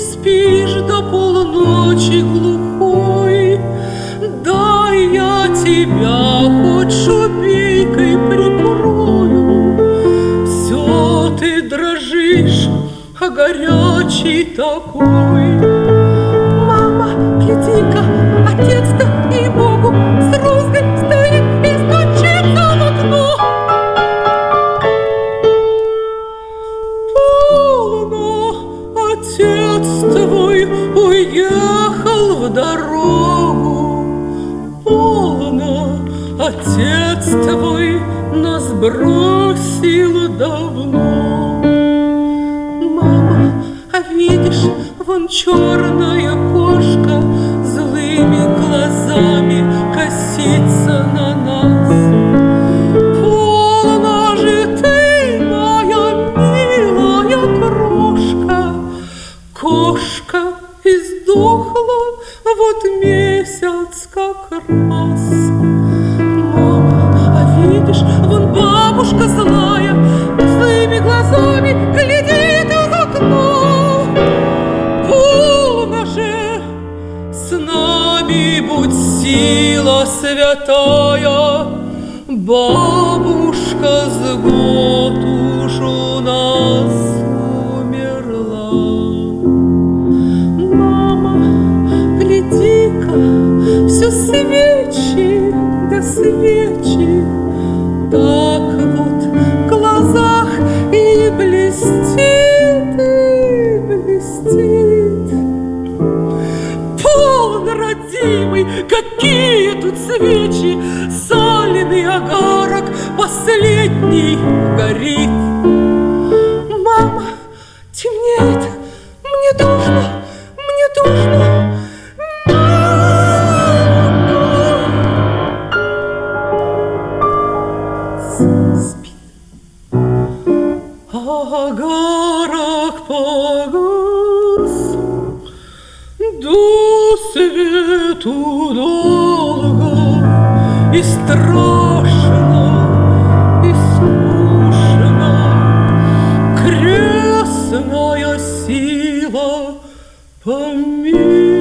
спишь до полуночи глухой. Дай я тебя хоть шубейкой прикрою. Все ты дрожишь, а горячий такой. Мама, гляди-ка, отец-то, ей-богу, с розгой стоит и стучится в окно. Отец твой уехал в дорогу, полно, отец твой нас бросил давно. Мама, а видишь, вон черная кошка злыми глазами косится на нас. Полно же ты, моя милая крошка, кошка издохла вот месяц как раз. Мама, а видишь, вон бабушка злая злыми глазами глядит из окна. Полно же, с нами будь сила святая, бабушка с год уж у нас умерла. Мама, гляди-ка, все свечи да свечи, так вот в глазах и блестит, и блестит. Полно, родимый, какие тут свечи, соленый огарок последний горит. Мама, темнеет, мне душно, мне душно. Спи. Огарок погас, до свету долго, и страшно, и скучно. Крестная сила помилуй.